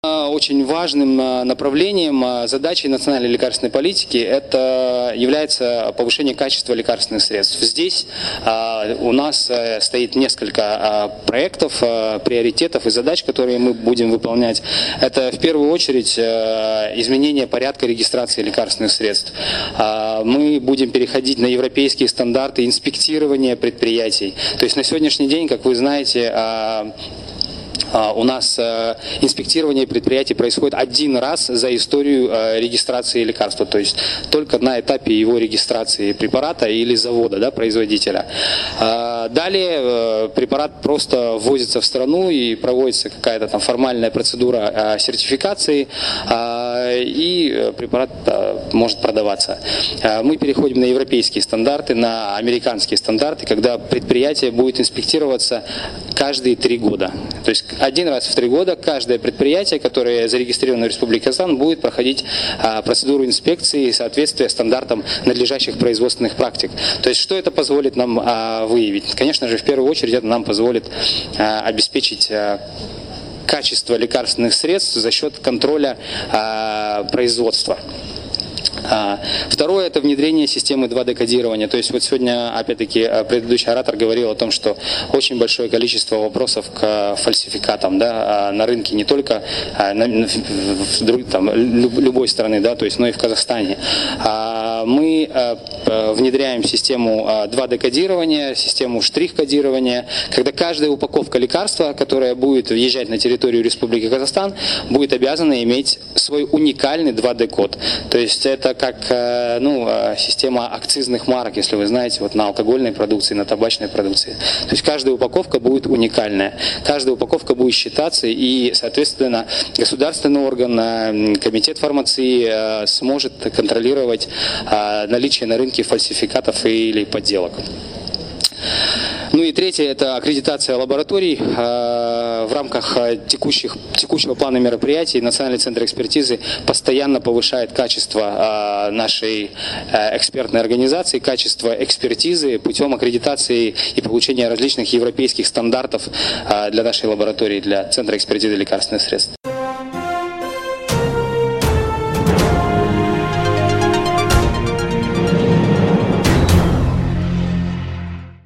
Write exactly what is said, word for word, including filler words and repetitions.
Очень важным направлением задачи национальной лекарственной политики это является повышение качества лекарственных средств. Здесь у нас стоит несколько проектов, приоритетов и задач, которые мы будем выполнять. Это в первую очередь изменение порядка регистрации лекарственных средств. Мы будем переходить на европейские стандарты инспектирования предприятий. То есть на сегодняшний день, как вы знаете, у нас инспектирование предприятий происходит один раз за историю регистрации лекарства, то есть только на этапе его регистрации препарата или завода, да, производителя. Далее препарат просто ввозится в страну и проводится какая-то там формальная процедура сертификации, и препарат может продаваться. Мы переходим на европейские стандарты, на американские стандарты, когда предприятие будет инспектироваться каждые три года. То есть один раз в три года каждое предприятие, которое зарегистрировано в Республике Казахстан, будет проходить а, процедуру инспекции и соответствия стандартам надлежащих производственных практик. То есть что это позволит нам а, выявить? Конечно же, в первую очередь это нам позволит а, обеспечить а, качество лекарственных средств за счет контроля а, производства. Второе – это внедрение системы два дэ кодирования. То есть вот сегодня, опять-таки, предыдущий оратор говорил о том, что очень большое количество вопросов к фальсификатам, да, на рынке не только на, в, там, любой страны, да, то есть, но и в Казахстане. Мы внедряем систему два дэ кодирования, систему штрих-кодирования, когда каждая упаковка лекарства, которая будет въезжать на территорию Республики Казахстан, будет обязана иметь свой уникальный два дэ код. То есть это как ну, система акцизных марок, если вы знаете, вот на алкогольной продукции, на табачной продукции. То есть каждая упаковка будет уникальная, каждая упаковка будет считаться, и, соответственно, государственный орган, комитет фармации сможет контролировать наличие на рынке фальсификатов или подделок. Ну и третье – это аккредитация лабораторий. В рамках текущих, текущего плана мероприятий Национальный центр экспертизы постоянно повышает качество нашей экспертной организации, качество экспертизы путем аккредитации и получения различных европейских стандартов для нашей лаборатории, для Центра экспертизы лекарственных средств.